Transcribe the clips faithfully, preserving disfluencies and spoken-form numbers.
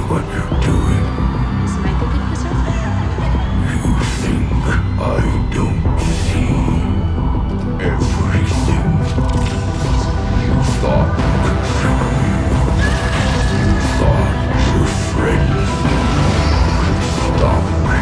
what you're doing. Is my cookie preserved? You think I don't see everything. You thought could trick me. You thought your friends could stop me.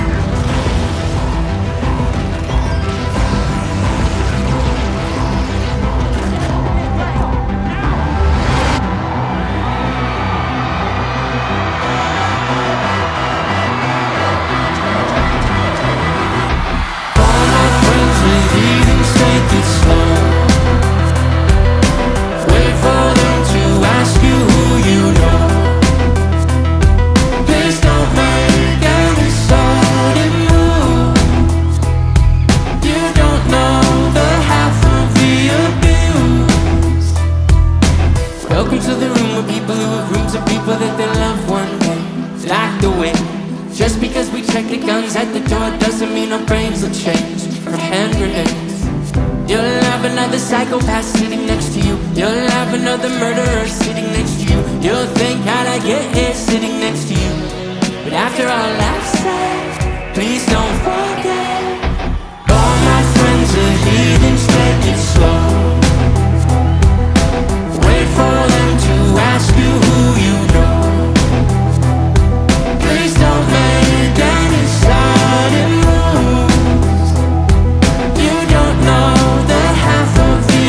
Welcome to the room with people who have rooms of people that they love one day. Locked away. Just because we check the guns at the door doesn't mean our brains will change from hand grenades. You'll have another psychopath sitting next to you. You'll have another murderer sitting next to you. You'll think, how'd I get here sitting next to you? But after all I've said, please don't forget, all my friends are heathens, take it slow. Wait for them to ask you who you know. Please don't make any sudden moves. You don't know the half of the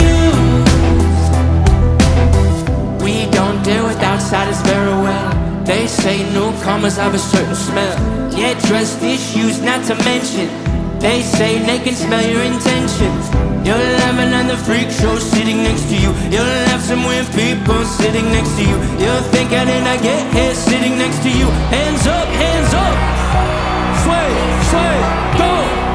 abuse. We don't deal with outsiders very well. They say newcomers have a certain smell. Get trust issues not to mention. They say they can smell your intentions. You'll have another freak show sitting next to you. You'll have some weird people sitting next to you. You'll think, how did I get here sitting next to you? Hands up, hands up. Sway, sway, go.